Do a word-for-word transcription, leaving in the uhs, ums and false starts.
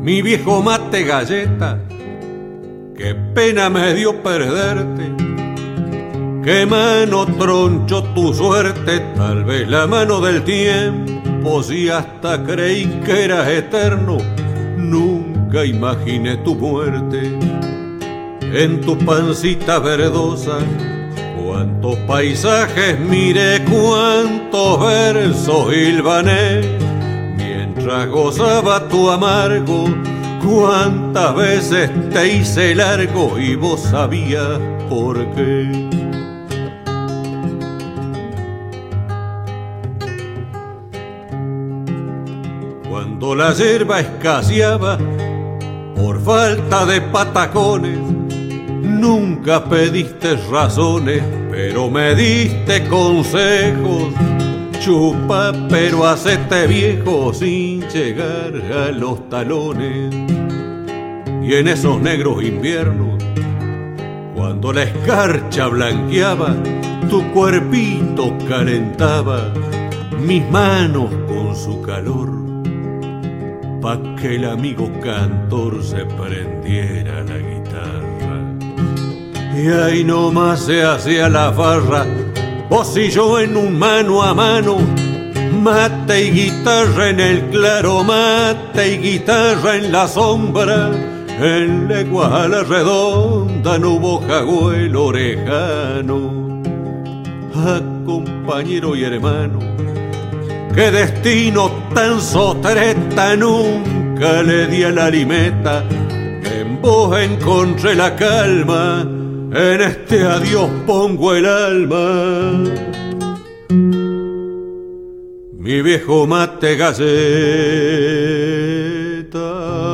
mi viejo mate galleta, qué pena me dio perderte. Qué mano tronchó tu suerte, tal vez la mano del tiempo, si hasta creí que eras eterno, nunca imaginé tu muerte. En tu pancita verdosa, cuántos paisajes miré, cuántos versos hilvané, mientras gozaba tu amargo, cuántas veces te hice largo y vos sabías por qué. Cuando la yerba escaseaba por falta de patacones, nunca pediste razones, pero me diste consejos. Chupa, pero hacete viejo sin llegar a los talones. Y en esos negros inviernos, cuando la escarcha blanqueaba, tu cuerpito calentaba mis manos con su calor, pa' que el amigo cantor se prendiera la guitarra. Y ahí nomás se hacía la farra, vos y yo en un mano a mano, mate y guitarra en el claro, mate y guitarra en la sombra. En leguas a la redonda no hubo jagüelo orejano. Ah, compañero y hermano, qué destino tan sotreta, nunca le di a la limeta. En vos encontré la calma, en este adiós pongo el alma. Mi viejo mate galleta.